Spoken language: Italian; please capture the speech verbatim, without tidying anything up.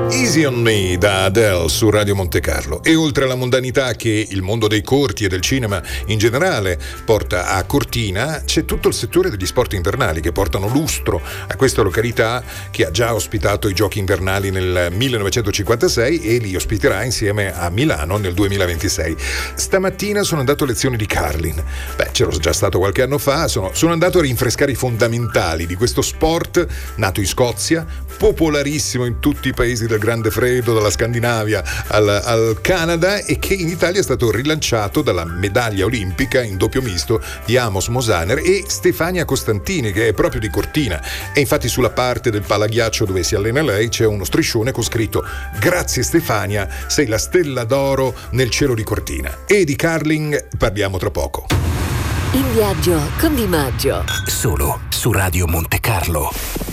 Easy on Me da Adele su Radio Monte Carlo. E oltre alla mondanità che il mondo dei corti e del cinema in generale porta a Cortina, c'è tutto il settore degli sport invernali che portano lustro a questa località che ha già ospitato i giochi invernali nel millenovecentocinquantasei e li ospiterà insieme a Milano nel duemilaventisei. Stamattina sono andato a lezioni di curling. Beh, c'ero già stato qualche anno fa, sono, sono andato a rinfrescare i fondamentali di questo sport nato in Scozia, popolarissimo in tutti i paesi del Grande Freddo, dalla Scandinavia al, al Canada, e che in Italia è stato rilanciato dalla medaglia olimpica in doppio misto di Amos Mosaner e Stefania Costantini, che è proprio di Cortina. E infatti sulla parte del palaghiaccio dove si allena lei c'è uno striscione con scritto: "Grazie Stefania, sei la stella d'oro nel cielo di Cortina". E di curling parliamo tra poco. In viaggio con Di Maggio. Solo su Radio Monte Carlo.